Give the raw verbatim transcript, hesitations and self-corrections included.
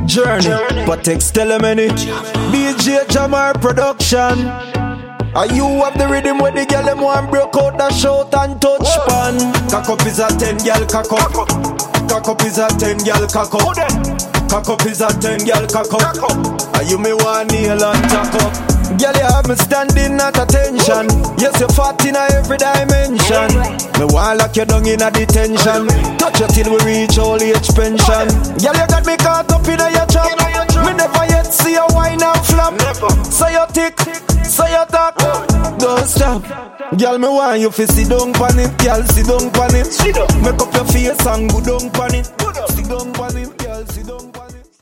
Journey, but text telemony. D J Jamar production. Are you have the rhythm where the girl them want broke out the shout and touch pan? Cock up is a ten girl cock up. Cock up is a ten girl cock up. Cock up is a ten girl cock up. Are you me one nail and tack up? Girl, you have me standing at attention. Yes, you're fat in every dimension. Me want lock you down in a detention. Touch you till we reach all age pension. Girl, you got me caught up in a your trap. Me never yet see a wine and flap. So you tick, so you talk. Don't stop. Girl, me want you fi sit down pan it. Girl, sit down pan it. Make up your face and go down pan it. Sit down pan it, girl, sit down pan it.